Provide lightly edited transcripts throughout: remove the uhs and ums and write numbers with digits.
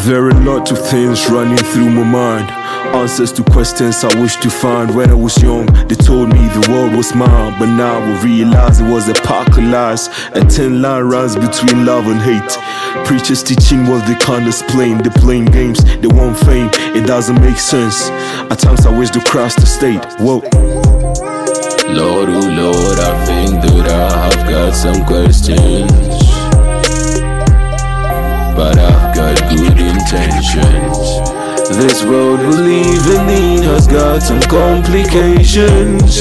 There are a lot of things running through my mind, answers to questions I wish to find. When I was young, they told me the world was mine, but now I realize it was a pack of lies. A thin line runs between love and hate. Preachers teaching what they can't explain. They playing games, they want fame, it doesn't make sense. At times I wish to crash the state. Whoa. Lord, oh Lord, I think that I have got some questions, but I've got good intentions. This world we're living in has got some complications,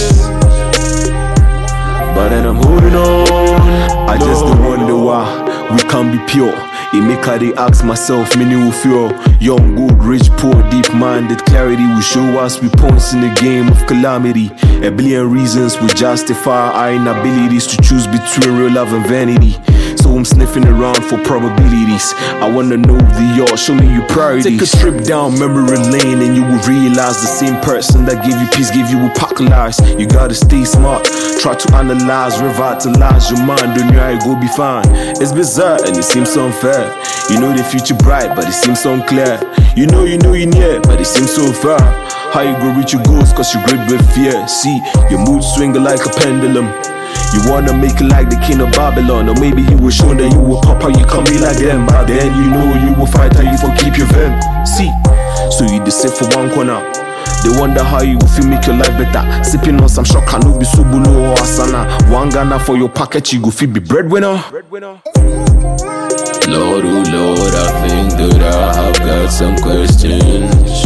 but then I'm holding on. I just don't wonder why we can't be pure. It make I they ask myself, many will feel. Young, good, rich, poor, deep-minded clarity will show us we points in the game of calamity. A billion reasons will justify our inabilities to choose between real love and vanity. So I'm sniffing around for probabilities. I wanna know the yours, show me your priorities. Take a trip down memory lane and you will realize the same person that gave you peace gave you a pack of lies. You gotta stay smart, try to analyze, revitalize your mind. Don't know how you go be fine. It's bizarre and it seems so unfair. You know the future bright, but it seems so unclear. You know you're near, but it seems so far. How you go reach your goals, cause you great with fear. See, your mood swinging like a pendulum. You wanna make it like the king of Babylon, or maybe you will show that you will pop how you come be like them. But then you know you will fight how you for keep your vim. See, so you just sit for one corner. They wonder how you will feel make your life better. Sipping on some shock, I know be Subulo or Asana. One Ghana for your pocket, you go feel be breadwinner. Lord, oh Lord, I think that I have got some questions,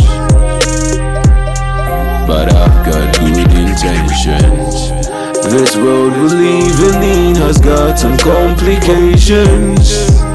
but I've got good intentions. This world we're living in has got some complications,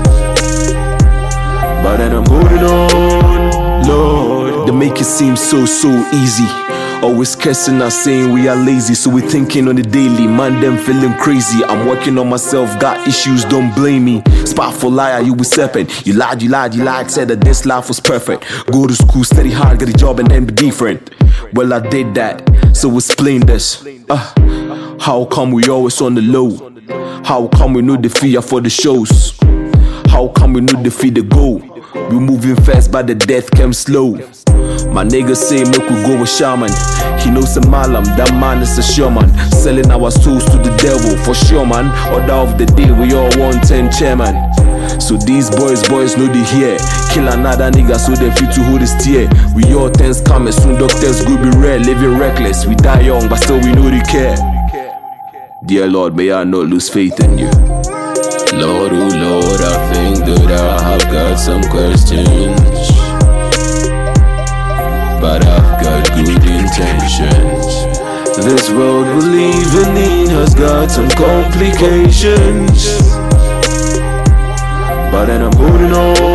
but then I'm holding on, Lord. They make it seem so easy. Always cursing us saying we are lazy, so we thinking on the daily. Man, them feeling crazy. I'm working on myself, got issues, don't blame me. Spiteful liar, you was serpent. You lied, said that this life was perfect. Go to school, study hard, get a job and then be different. Well, I did that, so explain this. How come we always on the low? How come we know the fear for the shows? How come we know the fear the goal? We moving fast but the death came slow. My nigga say make we go with shaman. He knows a malam, that man is a shaman. Selling our souls to the devil for sure, man. Order of the day, we all want 10 chairman. So these boys know the here. Kill another nigga so they fit to hold his tear. We all tense coming, soon doctors go be rare. Living reckless, we die young but still we know they care. Dear Lord, may I not lose faith in you. Lord, oh Lord, I think that I have got some questions, but I've got good intentions. This world we're living in has got some complications, but then I'm holding on.